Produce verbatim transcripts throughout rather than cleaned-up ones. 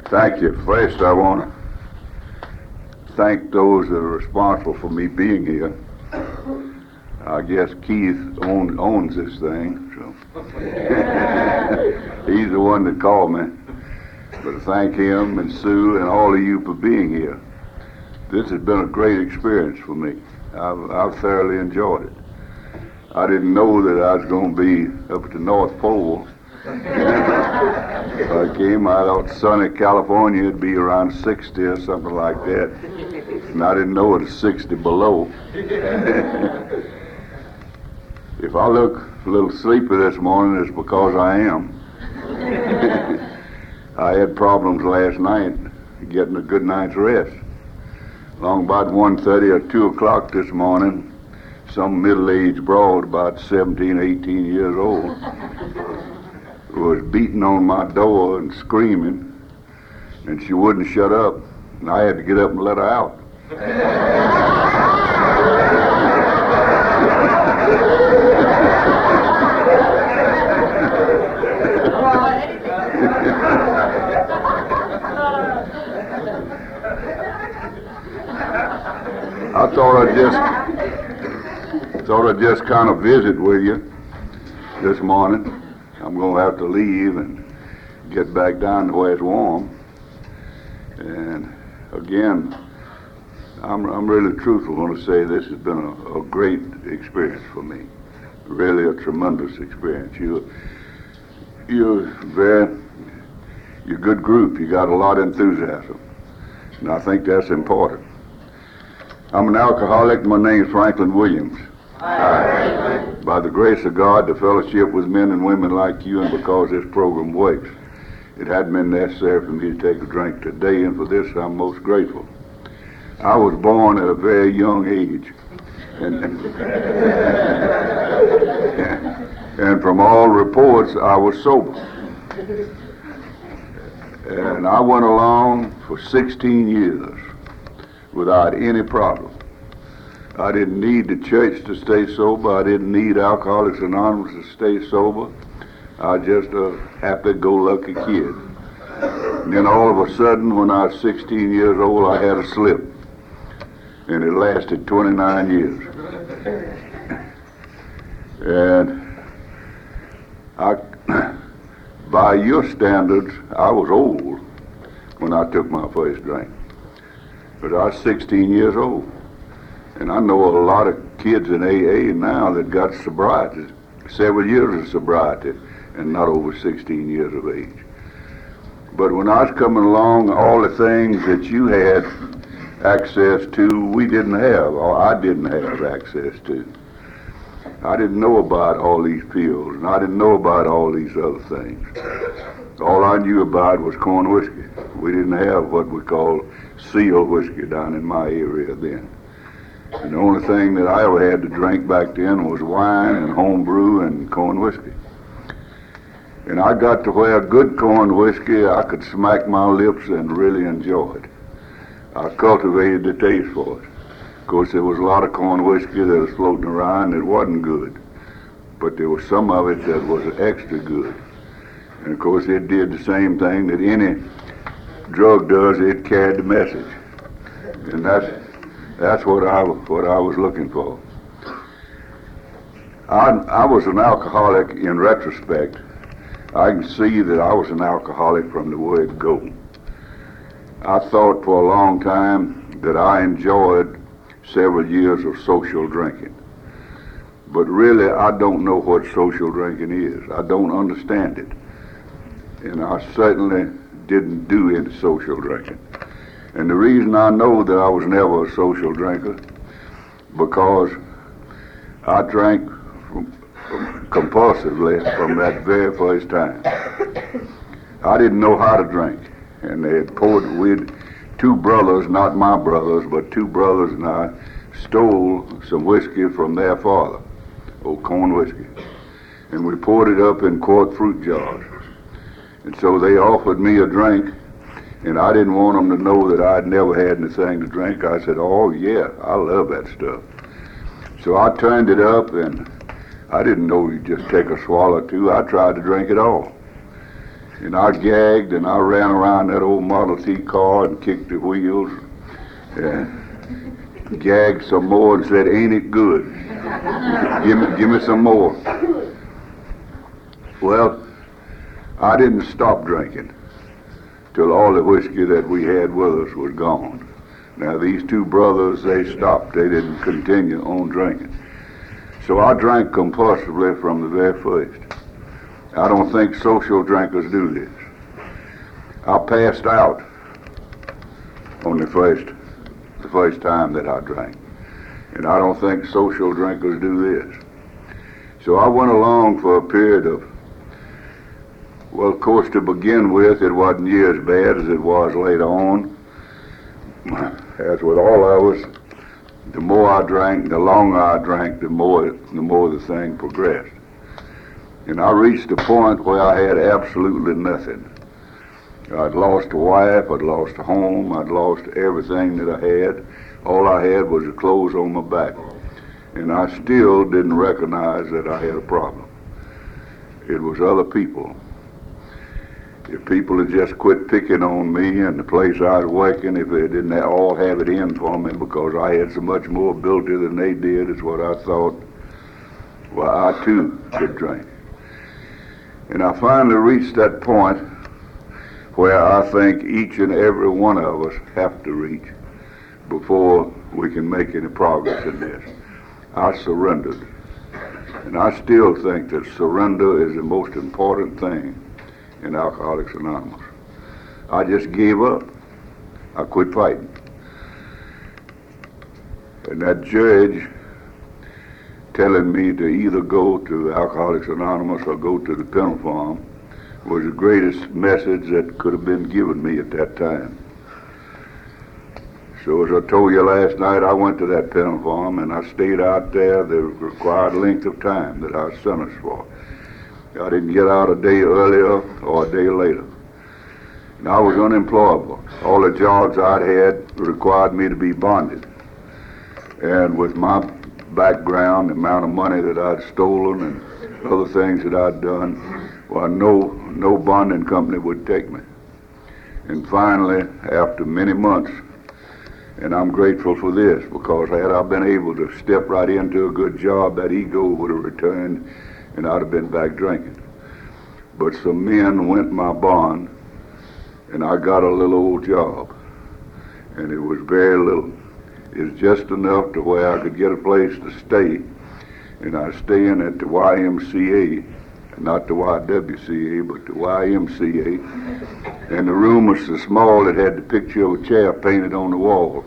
Thank you. First, I want to thank those that are responsible for me being here. I guess Keith own, owns this thing, so he's the one that called me. But thank him and Sue and all of you for being here. This has been a great experience for me. I've, I've thoroughly enjoyed it. I didn't know that I was going to be up at the North Pole. If I came, I thought sunny California would be around sixty or something like that. And I didn't know it was sixty below. If I look a little sleepy this morning, it's because I am. I had problems last night getting a good night's rest. Along about one thirty or two o'clock this morning, some middle-aged broad, about seventeen, eighteen years old, was beating on my door and screaming, and she wouldn't shut up, and I had to get up and let her out. I thought I'd just thought I'd just kind of visit with you this morning. I'm going to have to leave and get back down to where it's warm. And again, I'm, I'm really truthful when I say this has been a, a great experience for me. Really a tremendous experience. You, you're very, you're a good group. You got a lot of enthusiasm, and I think that's important. I'm an alcoholic. My name is Franklin Williams. Hi. By the grace of God, to fellowship with men and women like you, and because this program works, it hadn't been necessary for me to take a drink today, and for this I'm most grateful. I was born at a very young age, and, and from all reports, I was sober. And I went along for sixteen years without any problem. I didn't need the church to stay sober. I didn't need Alcoholics Anonymous to stay sober. I was just a happy-go-lucky kid. And then all of a sudden, when I was sixteen years old, I had a slip. And it lasted twenty-nine years. And I, by your standards, I was old when I took my first drink. But I was sixteen years old. And I know a lot of kids in A A now that got sobriety, several years of sobriety, and not over sixteen years of age. But when I was coming along, all the things that you had access to, we didn't have, or I didn't have access to. I didn't know about all these pills, and I didn't know about all these other things. All I knew about was corn whiskey. We didn't have what we call seal whiskey down in my area then. And the only thing that I ever had to drink back then was wine and homebrew and corn whiskey. And I got to where good corn whiskey, I could smack my lips and really enjoy it. I cultivated the taste for it. Of course, there was a lot of corn whiskey that was floating around that wasn't good. But there was some of it that was extra good. And of course, it did the same thing that any drug does. It carried the message. And that's That's what I, what I was looking for. I, I was an alcoholic in retrospect. I can see that I was an alcoholic from the word go. I thought for a long time that I enjoyed several years of social drinking. But really, I don't know what social drinking is. I don't understand it. And I certainly didn't do any social drinking. And the reason I know that I was never a social drinker, because I drank from, from compulsively from that very first time. I didn't know how to drink. And they had poured, we'd, two brothers, not my brothers, but two brothers and I stole some whiskey from their father, old corn whiskey. And we poured it up in quart fruit jars. And so they offered me a drink. And I didn't want them to know that I'd never had anything to drink. I said, oh, yeah, I love that stuff. So I turned it up, and I didn't know you'd just take a swallow or two. I tried to drink it all. And I gagged and I ran around that old Model T car and kicked the wheels and gagged some more and said, "Ain't it good? Give me, give me some more." Well, I didn't stop drinking till all the whiskey that we had with us was gone. Now these two brothers, they stopped. They didn't continue on drinking. So I drank compulsively from the very first. I don't think social drinkers do this. I passed out on the first, the first time that I drank. And I don't think social drinkers do this. So I went along for a period of, well, of course, to begin with, it wasn't near as bad as it was later on. As with all of us, the more I drank, the longer I drank, the more, the more the thing progressed. And I reached a point where I had absolutely nothing. I'd lost a wife, I'd lost a home, I'd lost everything that I had. All I had was the clothes on my back. And I still didn't recognize that I had a problem. It was other people. If people had just quit picking on me and the place I was working, if they didn't all have it in for me because I had so much more ability than they did, is what I thought, well, I too could drink. And I finally reached that point where I think each and every one of us have to reach before we can make any progress in this. I surrendered. And I still think that surrender is the most important thing in Alcoholics Anonymous. I just gave up. I quit fighting. And that judge telling me to either go to Alcoholics Anonymous or go to the penal farm was the greatest message that could have been given me at that time. So as I told you last night, I went to that penal farm and I stayed out there the required length of time that I was sentenced for. I didn't get out a day earlier or a day later. And I was unemployable. All the jobs I'd had required me to be bonded. And with my background, the amount of money that I'd stolen and other things that I'd done, well, no, no bonding company would take me. And finally, after many months, and I'm grateful for this, because had I been able to step right into a good job, that ego would have returned and I'd have been back drinking. But some men went my bond, and I got a little old job. And it was very little. It was just enough to where I could get a place to stay. And I was staying at the Y M C A, not the Y W C A, but the Y M C A. And the room was so small it had the picture of a chair painted on the wall.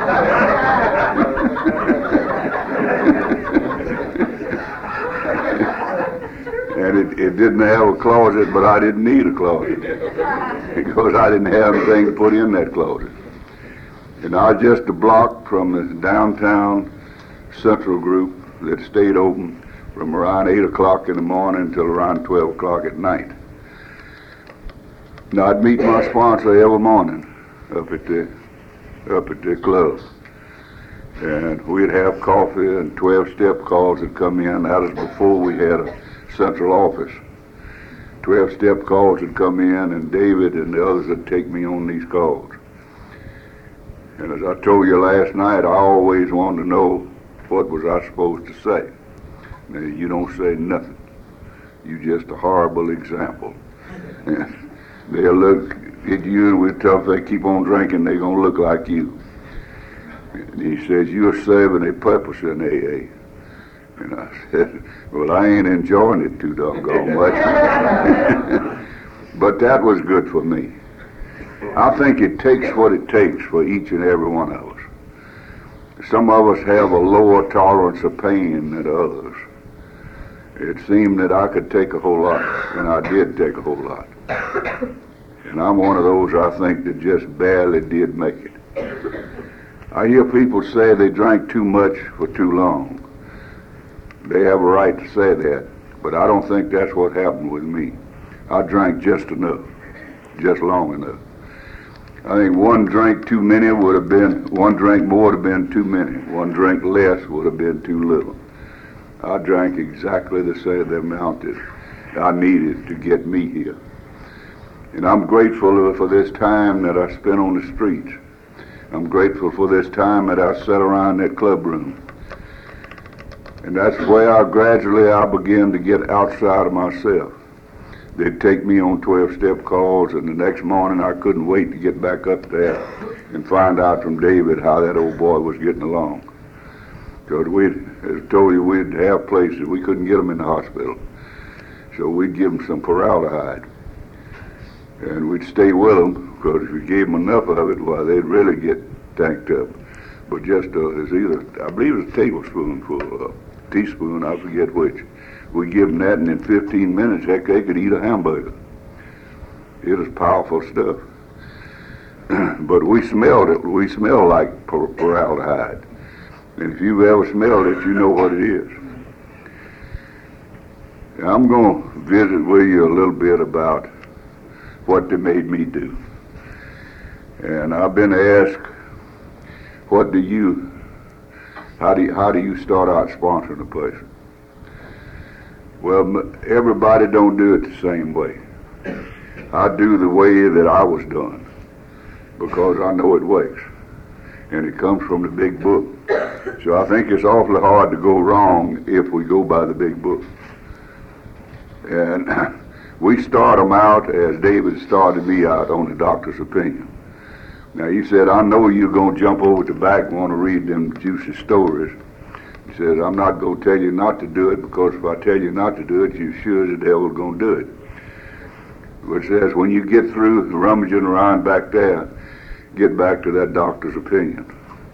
And it, it didn't have a closet, but I didn't need a closet because I didn't have anything to put in that closet. And I was just a block from the downtown Central Group that stayed open from around eight o'clock in the morning until around twelve o'clock at night. Now I'd meet my sponsor every morning up at the up at the club. And we'd have coffee and twelve-step calls would come in. That was before we had a central office. twelve-step calls would come in, and David and the others would take me on these calls. And as I told you last night, I always wanted to know what was I supposed to say. Now, you don't say nothing. You're just a horrible example. And they'll look at you, and we'll tell if they keep on drinking, they're going to look like you. And he says, you're serving a purpose in A A. And I said, well, I ain't enjoying it too doggone much. But that was good for me. I think it takes what it takes for each and every one of us. Some of us have a lower tolerance of pain than others. It seemed that I could take a whole lot, and I did take a whole lot. And I'm one of those, I think, that just barely did make it. I hear people say they drank too much for too long. They have a right to say that, but I don't think that's what happened with me. I drank just enough, just long enough. I think one drink too many would have been, one drink more would have been too many. One drink less would have been too little. I drank exactly the same amount that I needed to get me here. And I'm grateful for this time that I spent on the streets. I'm grateful for this time that I sat around that club room. And that's where I gradually I began to get outside of myself. They'd take me on twelve-step calls, and the next morning I couldn't wait to get back up there and find out from David how that old boy was getting along. Because we'd, as I told you, we'd have places, we couldn't get him in the hospital. So we'd give him some formaldehyde. And we'd stay with them, because if we gave them enough of it, well, they'd really get tanked up. But just uh, as either, I believe it was a tablespoonful, a teaspoon, I forget which. We give them that, and in fifteen minutes, heck, they could eat a hamburger. It was powerful stuff. But we smelled it. We smelled like formaldehyde. And if you've ever smelled it, you know what it is. I'm going to visit with you a little bit about what they made me do. And I've been asked, what do you, how do you, how do you start out sponsoring a person? Well, everybody don't do it the same way. I do the way that I was done, because I know it works. And it comes from the big book. So I think it's awfully hard to go wrong if we go by the big book. And we start them out as David started me out on the doctor's opinion. Now he said, I know you're going to jump over to the back and want to read them juicy stories. He says, I'm not going to tell you not to do it, because if I tell you not to do it, you're sure the devil's going to do it. Which says, when you get through rummaging around back there, get back to that doctor's opinion.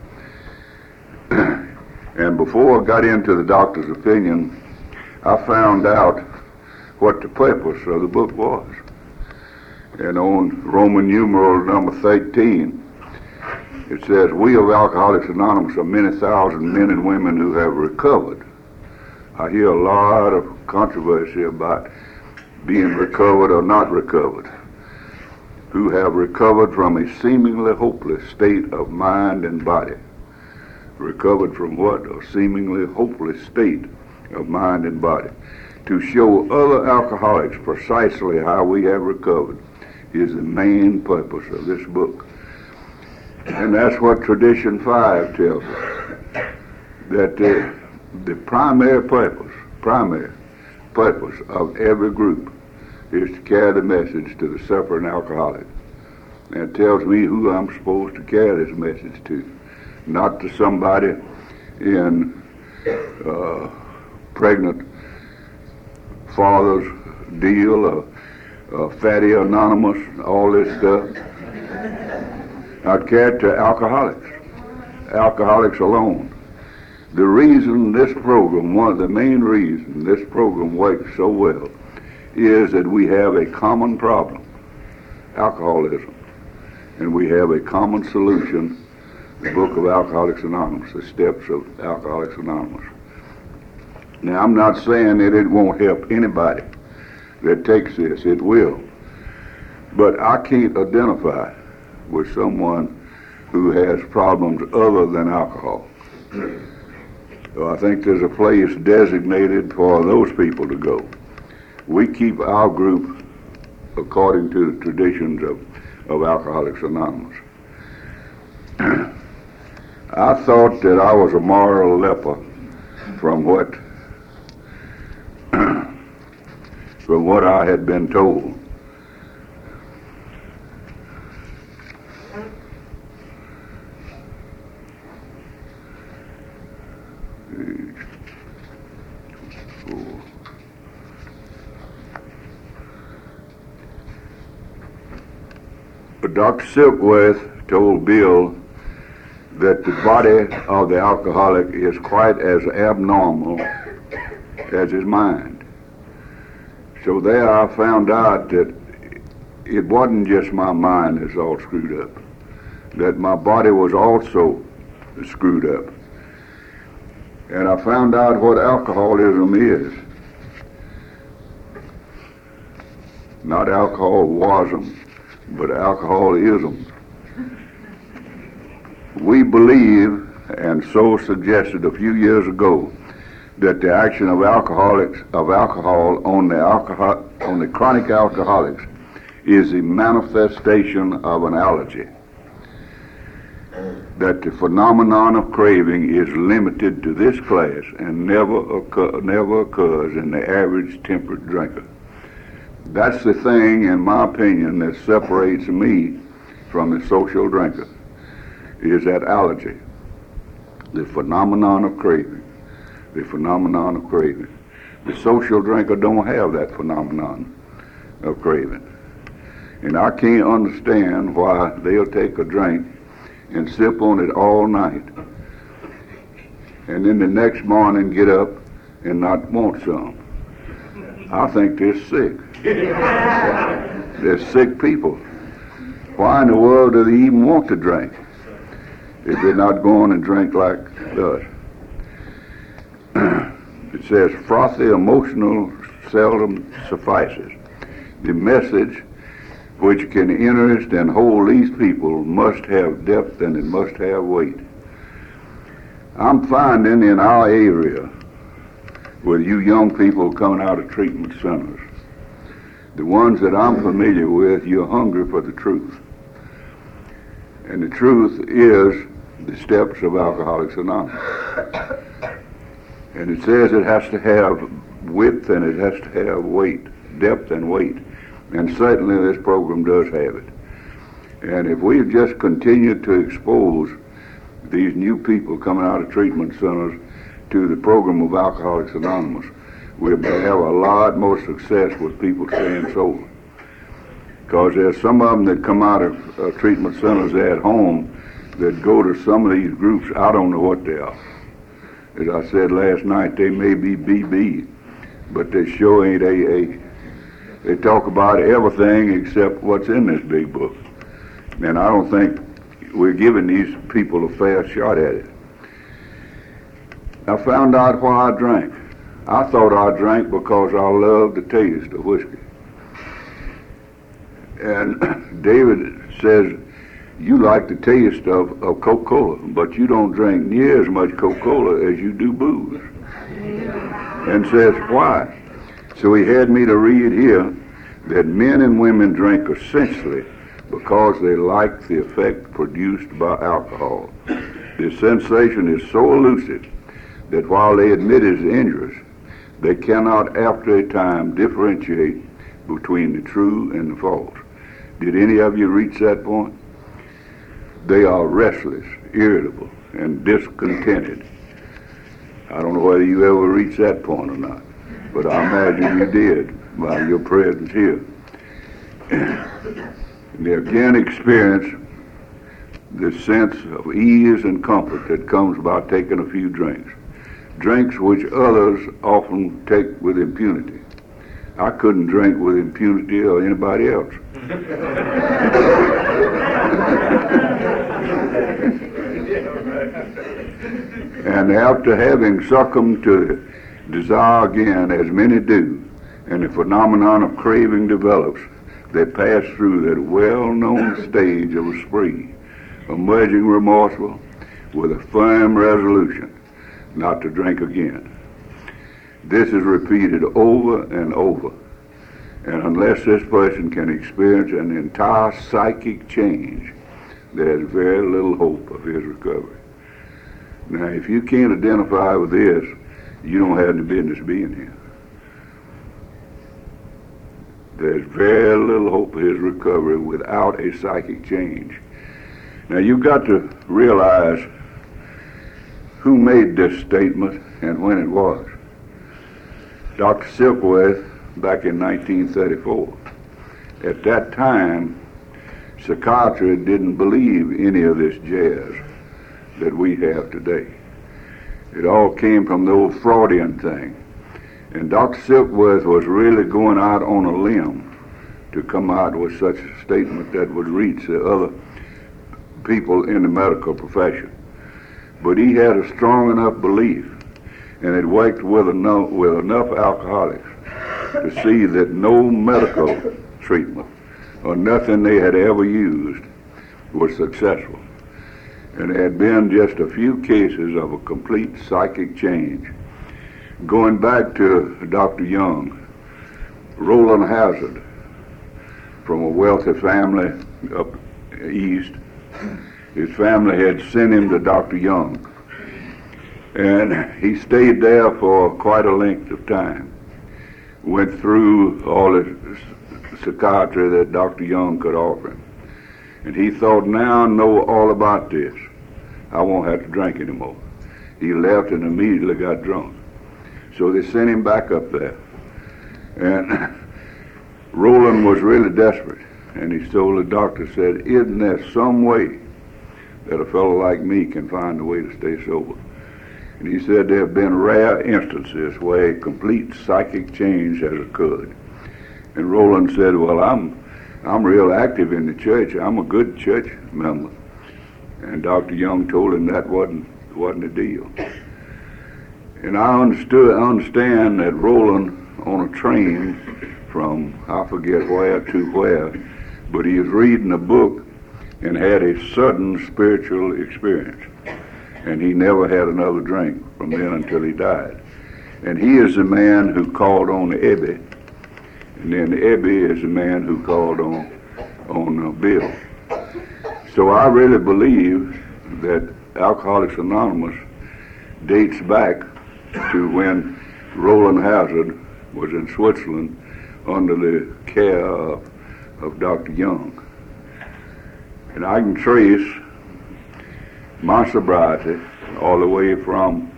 And before I got into the doctor's opinion, I found out what the purpose of the book was. And on Roman numeral number thirteen, it says, we of Alcoholics Anonymous are many thousand men and women who have recovered. I hear a lot of controversy about being recovered or not recovered. Who have recovered from a seemingly hopeless state of mind and body. Recovered from what? A seemingly hopeless state of mind and body. To show other alcoholics precisely how we have recovered is the main purpose of this book. And that's what Tradition five tells us. That the, the primary purpose, primary purpose of every group is to carry the message to the suffering alcoholic. And it tells me who I'm supposed to carry this message to. Not to somebody in uh, pregnant father's deal, or uh, fatty anonymous, all this stuff. I carry it to alcoholics, alcoholics alone. The reason this program, one of the main reasons this program works so well, is that we have a common problem, alcoholism, and we have a common solution, the book of Alcoholics Anonymous, the steps of Alcoholics Anonymous. Now, I'm not saying that it won't help anybody that takes this, it will. But I can't identify with someone who has problems other than alcohol. So I think there's a place designated for those people to go. We keep our group according to the traditions of, of Alcoholics Anonymous. I thought that I was a moral leper from what from what I had been told. But Doctor Silkworth told Bill that the body of the alcoholic is quite as abnormal as his mind. So there I found out that it wasn't just my mind that's all screwed up, that my body was also screwed up. And I found out what alcoholism is. Not alcoholism, but alcoholism. We believe, and so suggested a few years ago, that the action of alcoholics of alcohol on the alcohol on the chronic alcoholics is the manifestation of an allergy. That the phenomenon of craving is limited to this class and never occur, never occurs in the average temperate drinker. That's the thing, in my opinion, that separates me from the social drinker, is that allergy, the phenomenon of craving, the phenomenon of craving. The social drinker don't have that phenomenon of craving. And I can't understand why they'll take a drink and sip on it all night, and then the next morning get up and not want some. I think they're sick. They're sick people. Why in the world do they even want to drink if they're not going and drink like us? It says, frothy emotional seldom suffices. The message which can interest and hold these people must have depth and it must have weight. I'm finding in our area, with you young people coming out of treatment centers, the ones that I'm familiar with, you're hungry for the truth. And the truth is the steps of Alcoholics Anonymous. And it says it has to have width and it has to have weight, depth and weight. And certainly this program does have it. And if we just continue to expose these new people coming out of treatment centers to the program of Alcoholics Anonymous, we'll have a lot more success with people staying sober. Because there's some of them that come out of uh, treatment centers at home that go to some of these groups. I don't know what they are. As I said last night, they may be B B, but they sure ain't A A. They talk about everything except what's in this big book. And I don't think we're giving these people a fair shot at it. I found out why I drank. I thought I drank because I loved the taste of whiskey. And David says, you like the taste of, of Coca-Cola, but you don't drink near as much Coca-Cola as you do booze. And says, why? So he had me to read here that men and women drink essentially because they like the effect produced by alcohol. The sensation is so elusive that while they admit it's injurious, they cannot after a time differentiate between the true and the false. Did any of you reach that point? They are restless, irritable, and discontented. I don't know whether you ever reached that point or not, but I imagine you did by your presence here. They again experience the sense of ease and comfort that comes by taking a few drinks. Drinks which others often take with impunity. I couldn't drink with impunity or anybody else. And after having succumbed to desire again, as many do, and the phenomenon of craving develops, they pass through that well-known stage of a spree, emerging remorseful with a firm resolution not to drink again. This is repeated over and over, and unless this person can experience an entire psychic change, there's very little hope of his recovery. Now, if you can't identify with this, you don't have any business being here. There's very little hope of his recovery without a psychic change. Now, you've got to realize who made this statement and when it was. Doctor Silkworth, back in nineteen thirty-four. At that time, psychiatry didn't believe any of this jazz that we have today. It all came from the old Freudian thing. And Doctor Silkworth was really going out on a limb to come out with such a statement that would reach the other people in the medical profession. But he had a strong enough belief, and it worked with enough, with enough alcoholics to see that no medical treatment or nothing they had ever used was successful. And there had been just a few cases of a complete psychic change. Going back to Doctor Young, Roland Hazard from a wealthy family up east. His family had sent him to Doctor Young, and he stayed there for quite a length of time. Went through all the psychiatry that Doctor Young could offer him. And he thought, now I know all about this, I won't have to drink anymore. He left and immediately got drunk. So they sent him back up there. And Roland was really desperate. And he told the doctor, said, isn't there some way that a fellow like me can find a way to stay sober? And he said there have been rare instances where a complete psychic change has occurred. And Roland said, well, I'm I'm real active in the church. I'm a good church member. And Doctor Young told him that wasn't wasn't the deal. And I understood understand that Roland on a train from I forget where to where, but he was reading a book and had a sudden spiritual experience. And he never had another drink from then until he died. And he is the man who called on Ebby, and then Ebby is the man who called on on uh, Bill. So I really believe that Alcoholics Anonymous dates back to when Roland Hazard was in Switzerland under the care of, of Doctor Young. And I can trace my sobriety all the way from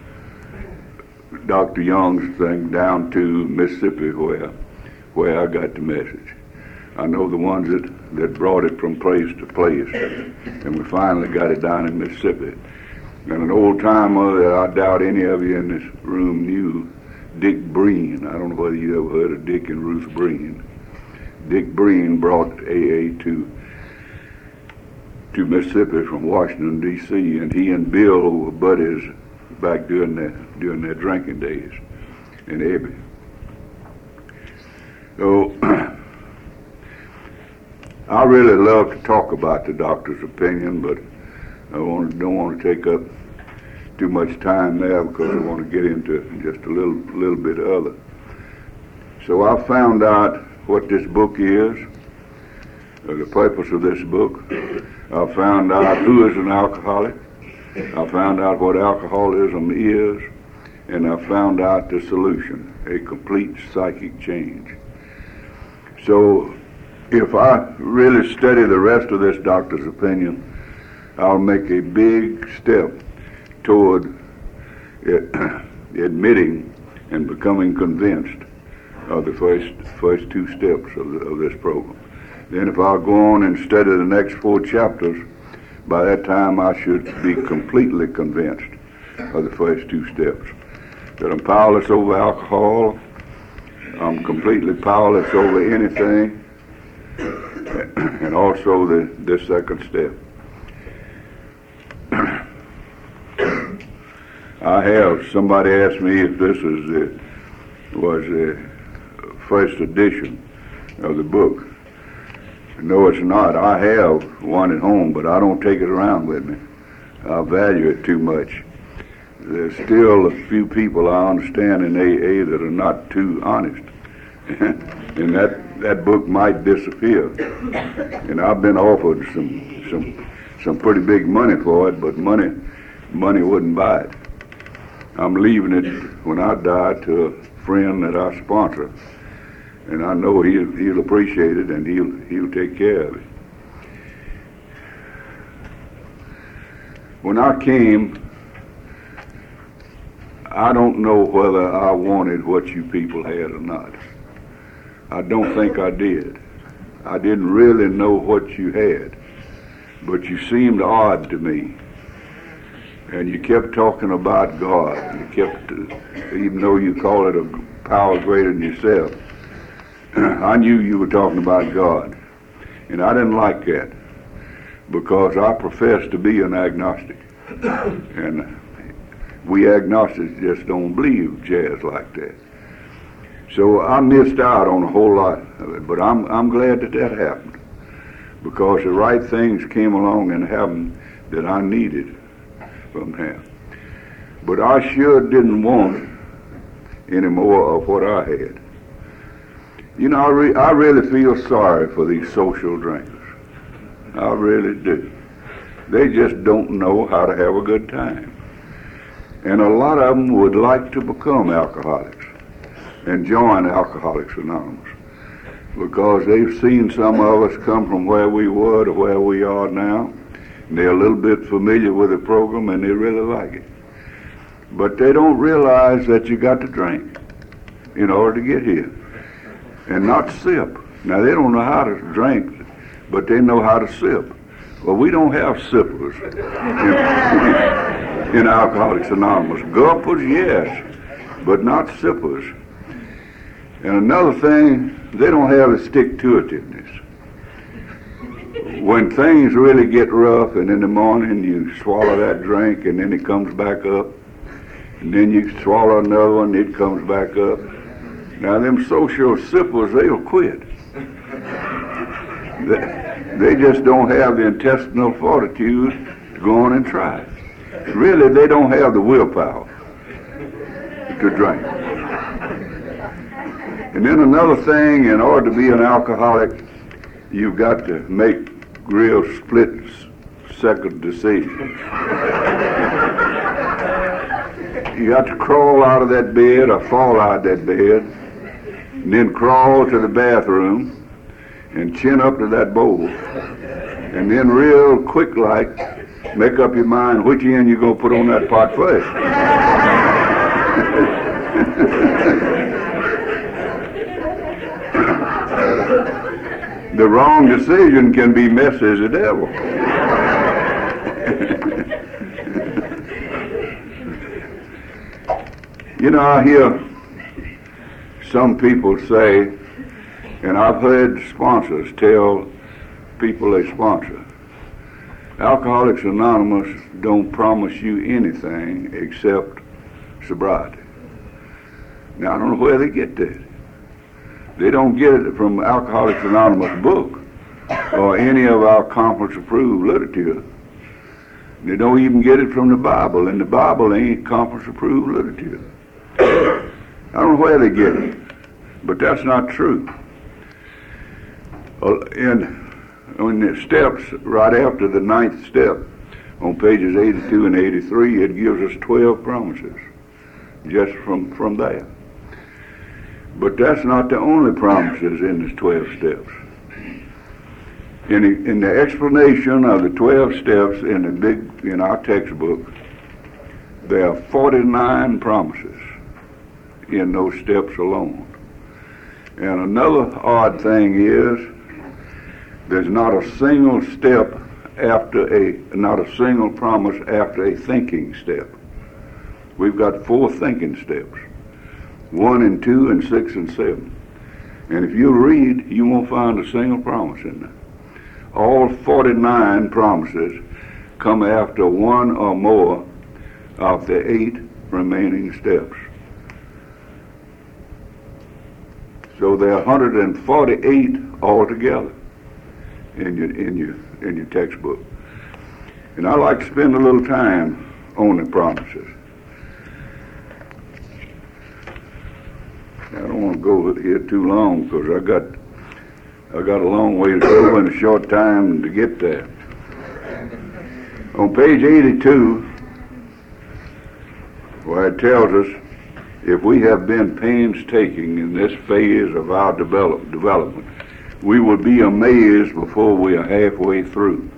Doctor Young's thing down to Mississippi where where I got the message. I know the ones that, that brought it from place to place, and we finally got it down in Mississippi. And an old timer that I doubt any of you in this room knew, Dick Breen. I don't know whether you ever heard of Dick and Ruth Breen. Dick Breen brought A A to to Mississippi from Washington, D C, and he and Bill were buddies back during their, during their drinking days in Ebby. So, I really love to talk about the doctor's opinion, but I want, don't want to take up too much time there because I want to get into just a little, little bit other. So I found out what this book is, uh, the purpose of this book. I found out who is an alcoholic. I found out what alcoholism is, and I found out the solution, a complete psychic change. So if I really study the rest of this doctor's opinion, I'll make a big step toward it, admitting and becoming convinced of the first first two steps of, the, of this program. Then if I'll go on and study the next four chapters, by that time I should be completely convinced of the first two steps. That I'm powerless over alcohol, I'm completely powerless over anything, and also the, the second step. I have, somebody asked me if this is the, was the first edition of the book. No, it's not. I have one at home, but I don't take it around with me. I value it too much. There's still a few people I understand in A A that are not too honest. And that, that book might disappear. And I've been offered some some some pretty big money for it, but money money wouldn't buy it. I'm leaving it when I die to a friend that I sponsor. And I know he'll, he'll appreciate it, and he'll he'll take care of it. When I came, I don't know whether I wanted what you people had or not. I don't think I did. I didn't really know what you had, but you seemed odd to me. And you kept talking about God. You kept, uh, even though you call it a power greater than yourself, I knew you were talking about God, and I didn't like that because I profess to be an agnostic, and we agnostics just don't believe jazz like that. So I missed out on a whole lot of it, but I'm I'm glad that that happened because the right things came along and happened that I needed from him. But I sure didn't want any more of what I had. You know, I, re- I really feel sorry for these social drinkers. I really do. They just don't know how to have a good time. And a lot of them would like to become alcoholics and join Alcoholics Anonymous, because they've seen some of us come from where we were to where we are now, and they're a little bit familiar with the program and they really like it. But they don't realize that you got to drink in order to get here, and not sip. Now, they don't know how to drink, but they know how to sip. Well, we don't have sippers in, in Alcoholics Anonymous. Gulpers, yes, but not sippers. And another thing, they don't have the stick-to-itiveness. When things really get rough, and in the morning you swallow that drink, and then it comes back up, and then you swallow another one, it comes back up. Now, them social sippers, they'll quit. They, they just don't have the intestinal fortitude to go on and try it. Really, they don't have the willpower to drink. And then another thing, in order to be an alcoholic, you've got to make real split-second decisions. You got to crawl out of that bed or fall out of that bed, and then crawl to the bathroom and chin up to that bowl, and then real quick-like make up your mind which end you're going to put on that pot first. The wrong decision can be messy as the devil. You know, I hear some people say, and I've heard sponsors tell people they sponsor, Alcoholics Anonymous don't promise you anything except sobriety. Now, I don't know where they get that. They don't get it from Alcoholics Anonymous book or any of our conference-approved literature. They don't even get it from the Bible, and the Bible ain't conference-approved literature. I don't know where they get it, but that's not true. Uh, in, in the steps, right after the ninth step, on pages eighty-two and eighty-three, it gives us twelve promises, just from, from there. But that's not the only promises in the twelve steps. In the, in the explanation of the twelve steps in the big, in our textbook, there are forty-nine promises in those steps alone. And another odd thing is, there's not a single step after a, not a single promise after a thinking step. We've got four thinking steps. One and two and six and seven. And if you read, you won't find a single promise in there. All forty-nine promises come after one or more of the eight remaining steps. So there are one hundred forty-eight altogether in your in your in your textbook. And I like to spend a little time on the promises. I don't want to go here too long because I got I got a long way to go in a short time to get there. On page eighty-two, where it tells us, if we have been painstaking in this phase of our develop, development, we will be amazed before we are halfway through.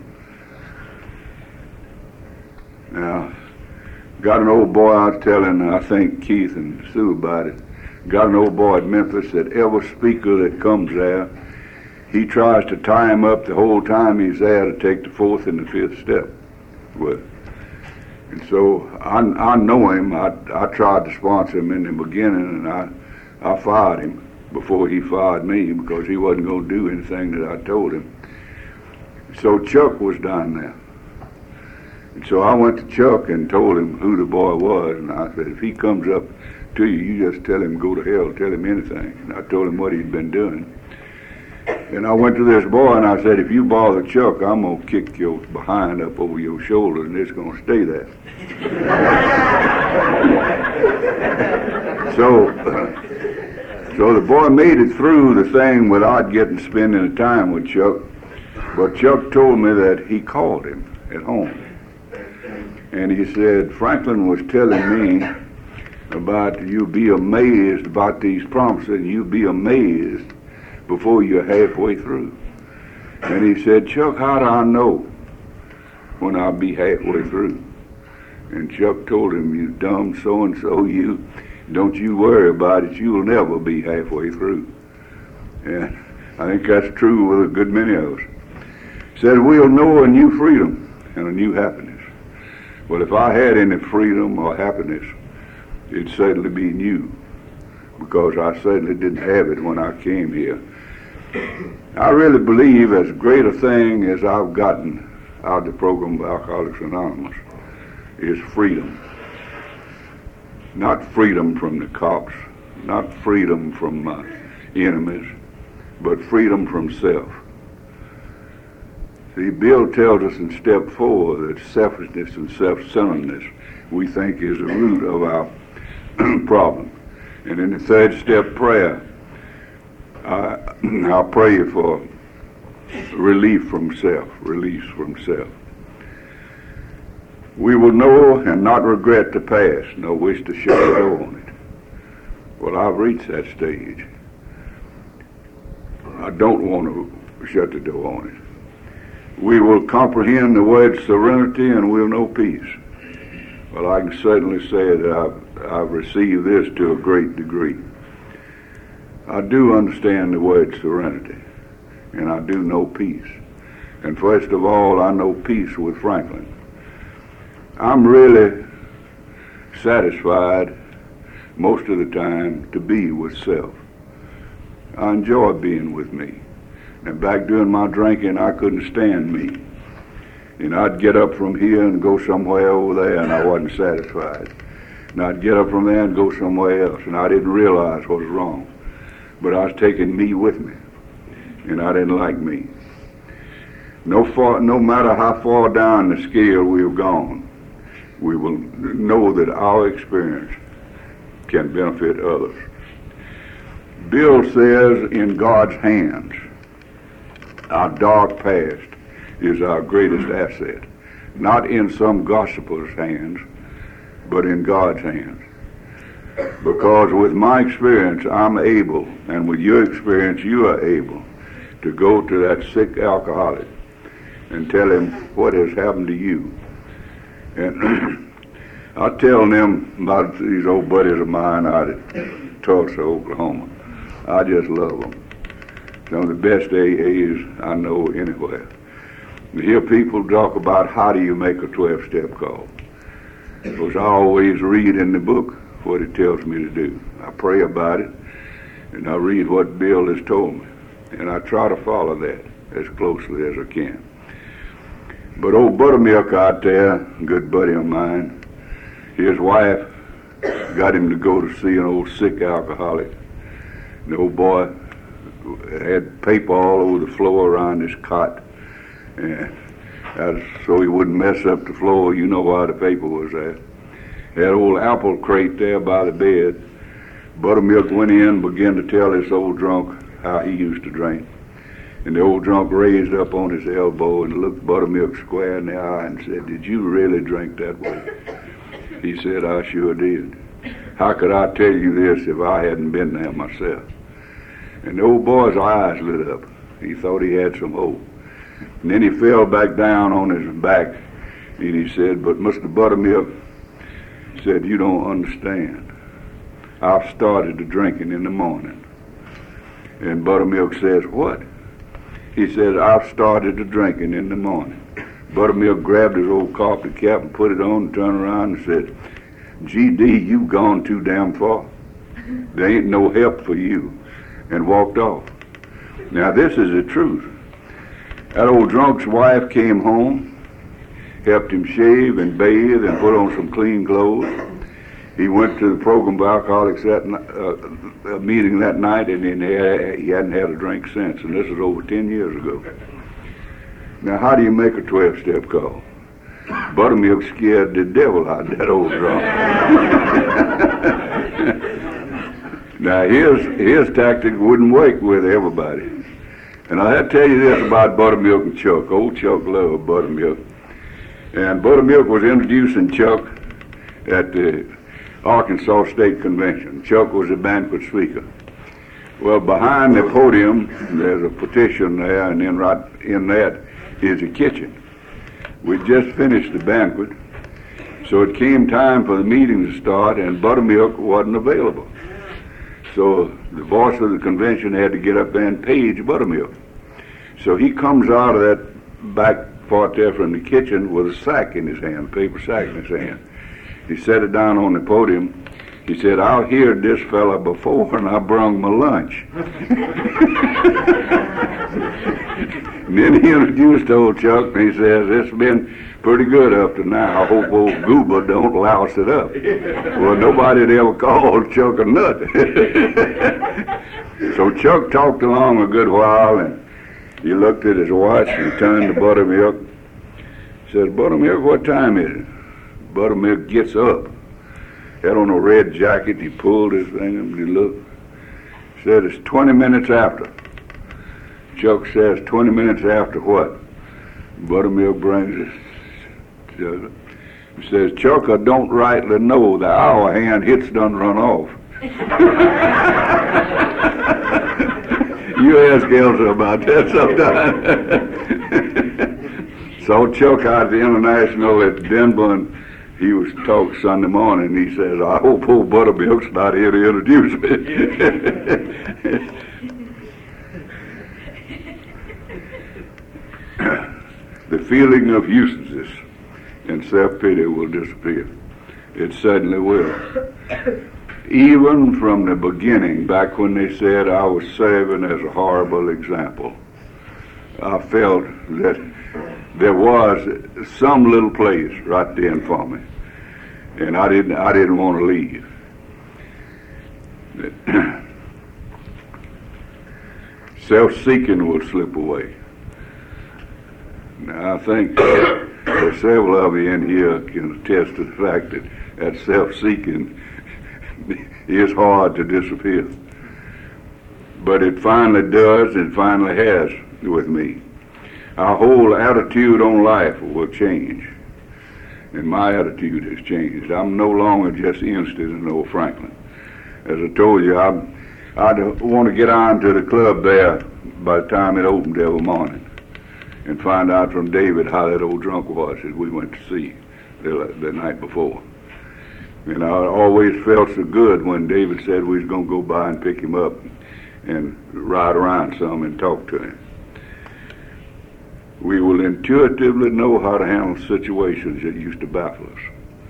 Now, got an old boy I was telling, I think Keith and Sue about it, got an old boy at Memphis that every speaker that comes there, he tries to tie him up the whole time he's there to take the fourth and the fifth step with. And so I, I know him. I, I tried to sponsor him in the beginning, and I, I fired him before he fired me because he wasn't going to do anything that I told him. So Chuck was down there. And so I went to Chuck and told him who the boy was, and I said, if he comes up to you, you just tell him go to hell, tell him anything. And I told him what he'd been doing. And I went to this boy and I said, if you bother Chuck, I'm going to kick your behind up over your shoulder and it's going to stay there. so, uh, So the boy made it through the thing without getting spending the time with Chuck. But Chuck told me that he called him at home. And he said, Franklin was telling me about you'll be amazed about these promises, and you'll be amazed before you're halfway through. And he said, Chuck, how do I know when I'll be halfway through? And Chuck told him, you dumb so-and-so, you don't you worry about it, you'll never be halfway through. And I think that's true with a good many of us. He said, we'll know a new freedom and a new happiness. Well, if I had any freedom or happiness, it'd certainly be new, because I certainly didn't have it when I came here. I really believe as great a thing as I've gotten out of the program of Alcoholics Anonymous is freedom. Not freedom from the cops, not freedom from my enemies, but freedom from self. See, Bill tells us in step four that selfishness and self-centeredness we think is the root of our problem. And in the third step prayer, I, I'll pray for relief from self, release from self. We will know and not regret the past, nor wish to shut the door on it. Well, I've reached that stage. I don't want to shut the door on it. We will comprehend the word serenity, and we'll know peace. Well, I can certainly say that I've, I've received this to a great degree. I do understand the word serenity, and I do know peace. And first of all, I know peace with Franklin. I'm really satisfied most of the time to be with self. I enjoy being with me. And back during my drinking, I couldn't stand me. And I'd get up from here and go somewhere over there, and I wasn't satisfied. And I'd get up from there and go somewhere else, and I didn't realize what was wrong. But I was taking me with me, and I didn't like me. No, far, no matter how far down the scale we've gone, we will know that our experience can benefit others. Bill says, in God's hands, our dark past is our greatest asset. Not in some gossiper's hands, but in God's hands. Because with my experience, I'm able, and with your experience, you are able to go to that sick alcoholic and tell him what has happened to you. And I tell them about these old buddies of mine out at Tulsa, Oklahoma. I just love them. Some of the best A As I know anywhere. You hear people talk about how do you make a twelve-step call. Because I always read in the book what it tells me to do. I pray about it, and I read what Bill has told me. And I try to follow that as closely as I can. But old Buttermilk out there, a good buddy of mine, his wife got him to go to see an old sick alcoholic. The old boy had paper all over the floor around his cot, and that's so he wouldn't mess up the floor. You know why the paper was there. Had an old apple crate there by the bed. Buttermilk went in and began to tell this old drunk how he used to drink. And the old drunk raised up on his elbow and looked Buttermilk square in the eye and said, "Did you really drink that way?" He said, "I sure did. How could I tell you this if I hadn't been there myself?" And the old boy's eyes lit up. He thought he had some hope. And then he fell back down on his back and he said, "But Mister Buttermilk," he said, "you don't understand. I've started the drinking in the morning." And Buttermilk says, "What?" He said, "I've started the drinking in the morning." Buttermilk grabbed his old coffee cap and put it on and turned around and said, "G D, you've gone too damn far. There ain't no help for you," and walked off. Now this is the truth. That old drunk's wife came home, helped him shave and bathe and put on some clean clothes. He went to the program of alcoholics that uh, meeting that night, and then he hadn't had a drink since, and this is over ten years ago. Now, how do you make a twelve-step call? Buttermilk scared the devil out of that old drunk. Now his his tactic wouldn't work with everybody. And I had to tell you this about Buttermilk and Chuck. Old Chuck loved Buttermilk. And Buttermilk was introducing Chuck at the Arkansas State Convention. Chuck was the banquet speaker. Well, behind the podium, there's a petition there, and then right in that is a kitchen. We just finished the banquet, so it came time for the meeting to start, and Buttermilk wasn't available. So the boss of the convention had to get up there and page Buttermilk. So he comes out of that back part there from the kitchen with a sack in his hand, a paper sack in his hand. He set it down on the podium. He said, "I've heard this fella before, and I brung my lunch." And then he introduced old Chuck, and he says, "It's been pretty good up to now. I hope old Goober don't louse it up." Well, nobody had ever called Chuck a nut. So Chuck talked along a good while, and he looked at his watch and turned to Buttermilk. He says, "Buttermilk, what time is it?" Buttermilk gets up. Had on a red jacket. He pulled his thing and he looked. He said, "It's twenty minutes after." Chuck says, twenty minutes after what?" Buttermilk brings it. He says, "Chuck, I don't rightly know. The hour hand hits done run off." You ask Elsa about that sometime. Saw Chuck out at the International at Denver, and he was talk Sunday morning. He says, "I hope old Buttermilk's not here to introduce me." The feeling of uselessness and self-pity will disappear. It certainly will. Even from the beginning, back when they said I was serving as a horrible example, I felt that there was some little place right then for me, and I didn't. I didn't want to leave. Self-seeking will slip away. Now, I think that several of you in here can attest to the fact that that self-seeking is hard to disappear. But it finally does, it finally has with me. Our whole attitude on life will change. And my attitude has changed. I'm no longer just interested in old Franklin. As I told you, I I want to get on to the club there by the time it opened every morning and find out from David how that old drunk was that we went to see the, the night before. And I always felt so good when David said we was going to go by and pick him up and ride around some and talk to him. We will intuitively know how to handle situations that used to baffle us.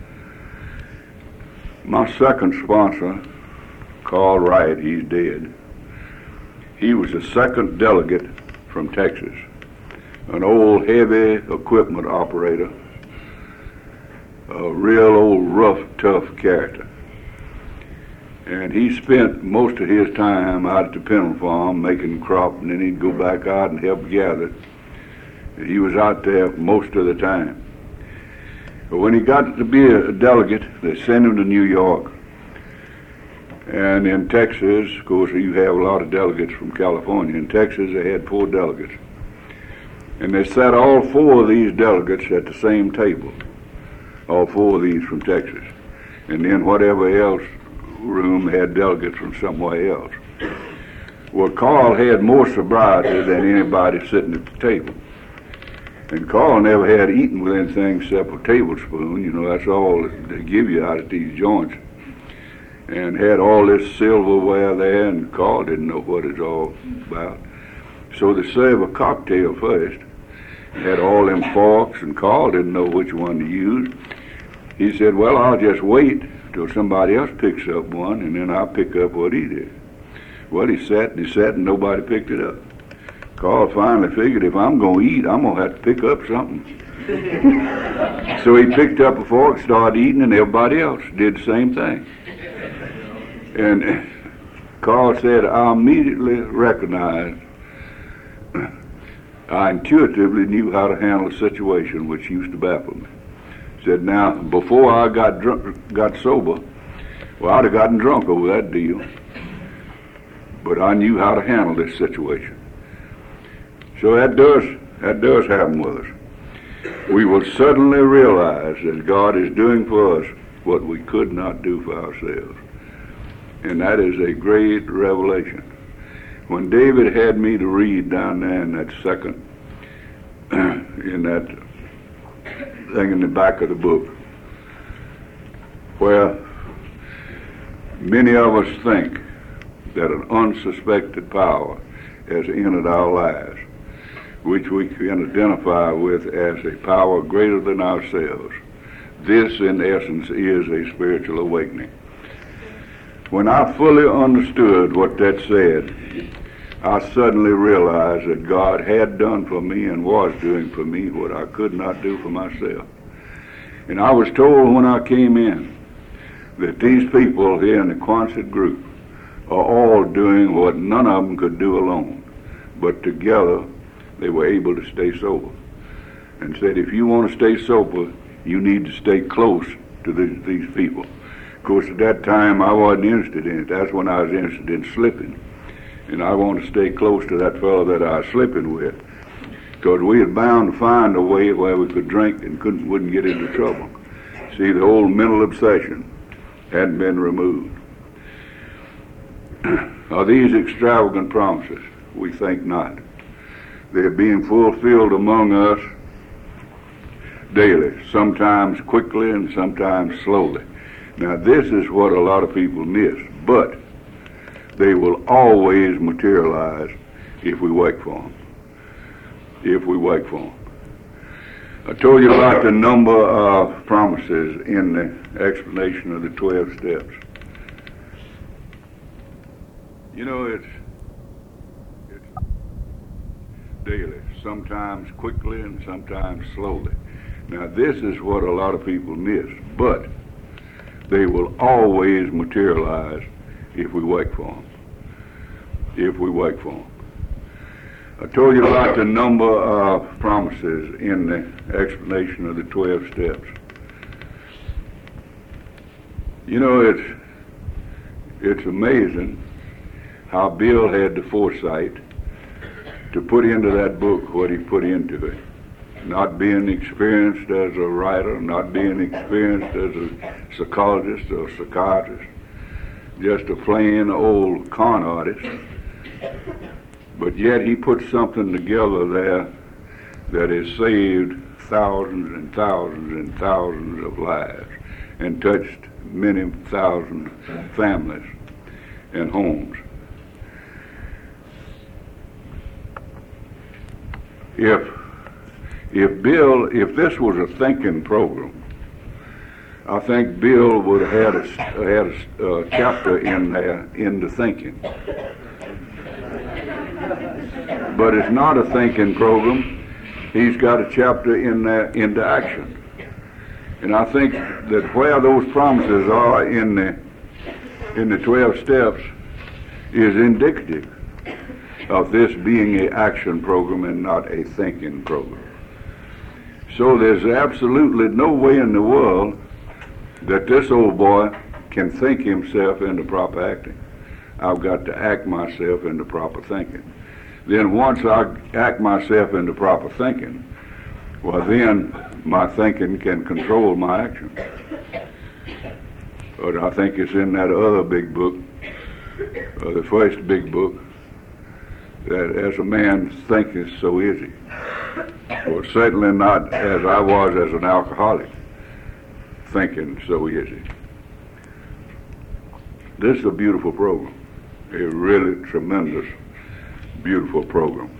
My second sponsor, Carl Wright, he's dead. He was the second delegate from Texas, an old heavy equipment operator, a real old rough, tough character. And he spent most of his time out at the Pendle Farm making crop, and then he'd go back out and help gather. And he was out there most of the time. But when he got to be a delegate, they sent him to New York. And in Texas, of course, you have a lot of delegates from California. In Texas, they had four delegates. And they sat all four of these delegates at the same table, all four of these from Texas. And then whatever else room had delegates from somewhere else. Well, Carl had more sobriety than anybody sitting at the table. And Carl never had eaten with anything except a tablespoon. You know, that's all they give you out at these joints. And had all this silverware there, and Carl didn't know what it's all about. So they served a cocktail first. Had all them forks, and Carl didn't know which one to use. He said, "Well, I'll just wait till somebody else picks up one, and then I'll pick up what he did." Well, he sat and he sat, and nobody picked it up. Carl finally figured, if I'm going to eat, I'm going to have to pick up something. So he picked up a fork, started eating, and everybody else did the same thing. And Carl said, I immediately recognized, I intuitively knew how to handle a situation which used to baffle me. He said, now, before I got drunk, got sober, well, I'd have gotten drunk over that deal. but I knew how to handle this situation. So that does, that does happen with us. We will suddenly realize that God is doing for us what we could not do for ourselves. And that is a great revelation. When David had me to read down there in that second, in that thing in the back of the book, where many of us think that an unsuspected power has entered our lives, which we can identify with as a power greater than ourselves. This, in essence, is a spiritual awakening. When I fully understood what that said, I suddenly realized that God had done for me and was doing for me what I could not do for myself. And I was told when I came in that these people here in the Quonset group are all doing what none of them could do alone, but together they were able to stay sober. And said, if you want to stay sober, you need to stay close to these, these people. Of course, at that time, I wasn't interested in it. That's when I was interested in slipping. And I wanted to stay close to that fellow that I was slipping with, because we had bound to find a way where we could drink and couldn't, wouldn't get into trouble. See, the old mental obsession hadn't been removed. Are these extravagant promises? We think not. They're being fulfilled among us daily, sometimes quickly and sometimes slowly. Now, this is what a lot of people miss, but they will always materialize if we wait for them. If we wait for them. I told you about the number of promises in the explanation of the twelve steps. You know, it's, it's daily, sometimes quickly and sometimes slowly. Now, this is what a lot of people miss, but they will always materialize if we wait for them. If we wait for them. I told you about the number of promises in the explanation of the twelve steps. You know, it's it's amazing how Bill had the foresight to put into that book what he put into it. Not being experienced as a writer, not being experienced as a psychologist or psychiatrist, just a plain old con artist. But yet he put something together there that has saved thousands and thousands and thousands of lives and touched many thousand families and homes. If if Bill, if this was a thinking program, I think Bill would have had a, had a uh, chapter in there into thinking. But it's not a thinking program. He's got a chapter in there into action. And I think that where those promises are in the in the twelve steps is indicative of this being an action program and not a thinking program. So there's absolutely no way in the world that this old boy can think himself into proper acting. I've got to act myself into proper thinking. Then once I act myself into proper thinking, well then my thinking can control my action. But I think it's in that other big book, uh, the first big book, that as a man thinketh, so is he. Well, certainly not as I was as an alcoholic, thinking, so is he. This is a beautiful program, a really tremendous, beautiful program.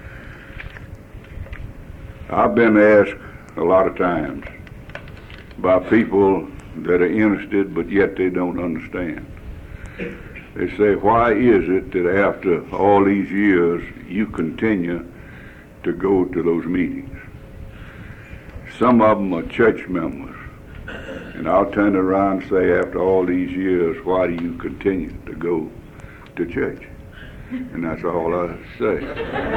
I've been asked a lot of times by people that are interested, but yet they don't understand. They say, why is it that after all these years you continue to go to those meetings? Some of them are church members. And I'll turn around and say, after all these years, why do you continue to go to church? And that's all I say.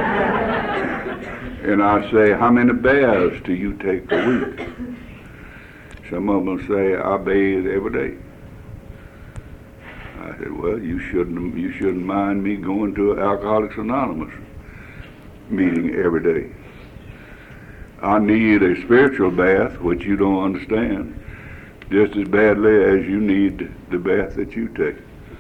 And I say, how many baths do you take a week? Some of them say, I bathe every day. I said, well, you shouldn't, you shouldn't mind me going to an Alcoholics Anonymous meeting every day. I need a spiritual bath, which you don't understand, just as badly as you need the bath that you take.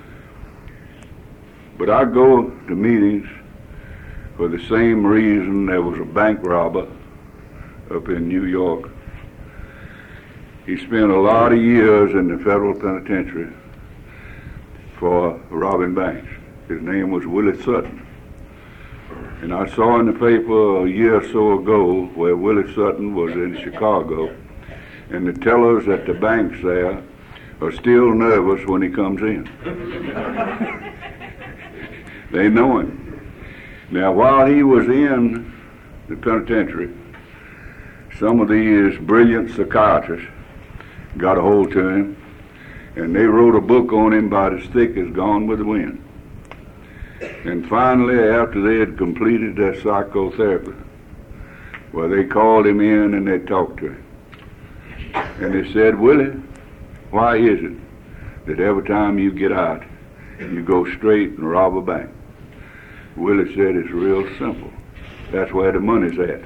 But I go to meetings for the same reason. There was a bank robber up in New York. He spent a lot of years in the federal penitentiary for robbing banks. His name was Willie Sutton. And I saw in the paper a year or so ago where Willie Sutton was in Chicago, and the tellers at the banks there are still nervous when he comes in. They know him. Now, while he was in the penitentiary, some of these brilliant psychiatrists got a hold to him, and they wrote a book on him about as thick as Gone with the Wind. And finally, after they had completed their psychotherapy, well, they called him in and they talked to him. And they said, Willie, why is it that every time you get out, you go straight and rob a bank? Willie said, it's real simple. That's where the money's at.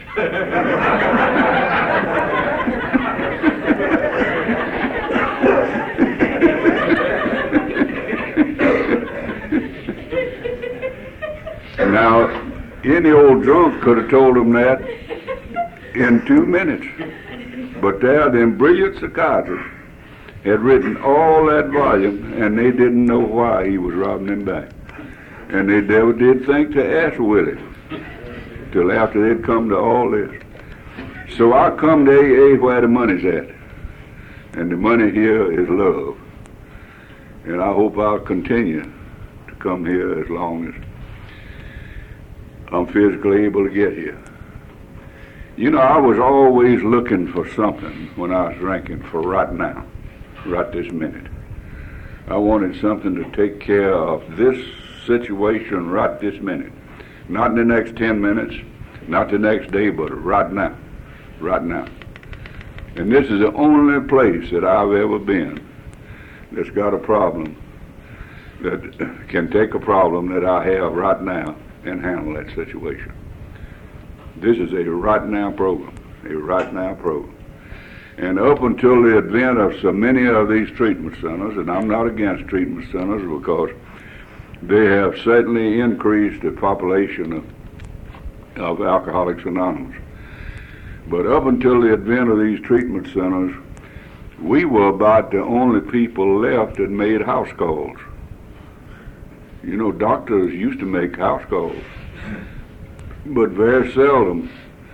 Now, any old drunk could have told him that in two minutes. But there, them brilliant psychiatrists had written all that volume, and they didn't know why he was robbing them back. And they never did think to ask Willie till after they'd come to all this. So I come to A A where the money's at. And the money here is love. And I hope I'll continue to come here as long as I'm physically able to get here. You know, I was always looking for something when I was drinking for right now, right this minute. I wanted something to take care of this situation right this minute. Not in the next ten minutes, not the next day, but right now, right now. And this is the only place that I've ever been that's got a problem that can take a problem that I have right now and handle that situation. This is a right now program, a right now program. And up until the advent of so many of these treatment centers, and I'm not against treatment centers because they have certainly increased the population of, of Alcoholics Anonymous. But up until the advent of these treatment centers, we were about the only people left that made house calls. You know, doctors used to make house calls, but very seldom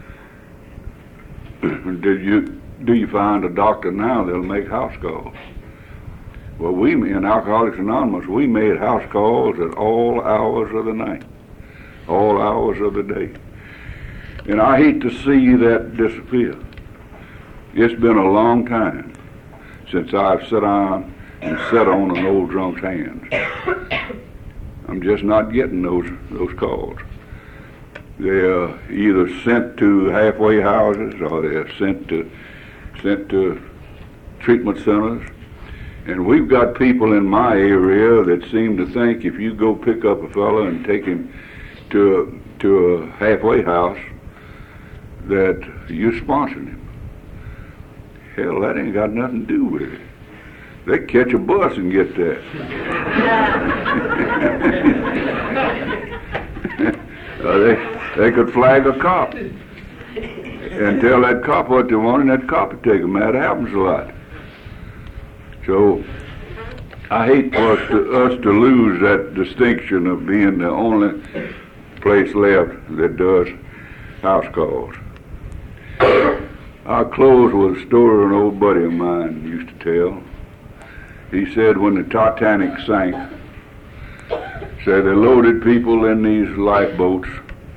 do you do you find a doctor now that'll make house calls. Well, we in Alcoholics Anonymous, we made house calls at all hours of the night, all hours of the day. And I hate to see that disappear. It's been a long time since I've sat down and sat on an old drunk's hands. I'm just not getting those those calls. They're either sent to halfway houses or they're sent to sent to treatment centers. And we've got people in my area that seem to think if you go pick up a fellow and take him to a, to a halfway house, that you sponsored him. Hell, that ain't got nothing to do with it. They catch a bus and get there. uh, they they could flag a cop and tell that cop what they want, and that cop would take them. That happens a lot. So I hate for us to, us to lose that distinction of being the only place left that does house calls. I'll close with a story an old buddy of mine used to tell. He said when the Titanic sank, said they loaded people in these lifeboats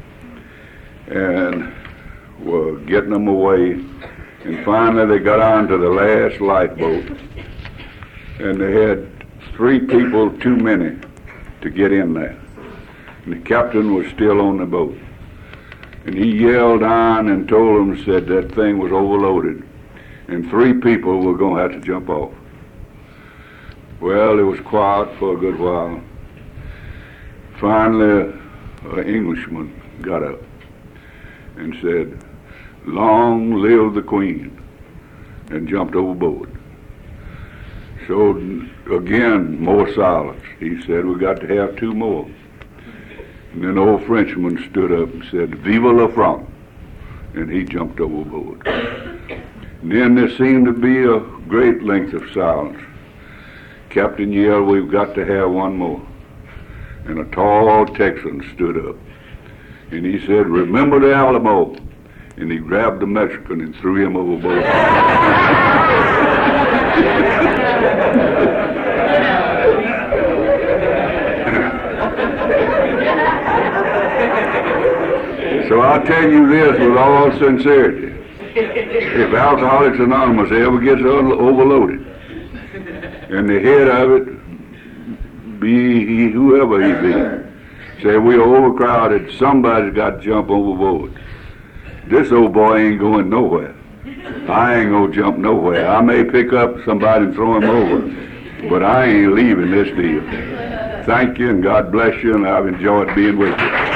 and were getting them away, and finally they got onto the last lifeboat, and they had three people too many to get in there. And the captain was still on the boat. And he yelled on and told them, said that thing was overloaded, and three people were going to have to jump off. Well, it was quiet for a good while. Finally, an Englishman got up and said, "Long live the Queen," and jumped overboard. So again, more silence. He said, "We got to have two more." And then the old Frenchman stood up and said, "Vive la France," and he jumped overboard. And then there seemed to be a great length of silence. Captain yelled, "We've got to have one more." And a tall Texan stood up, and he said, "Remember the Alamo," and he grabbed the Mexican and threw him overboard. So I'll tell you this with all sincerity. If Alcoholics Anonymous ever gets overloaded, and the head of it be he, whoever he be, say we are overcrowded, somebody's got to jump overboard. This old boy ain't going nowhere. I ain't gonna jump nowhere. I may pick up somebody and throw him over, but I ain't leaving this deal. Thank you, and God bless you, and I've enjoyed being with you.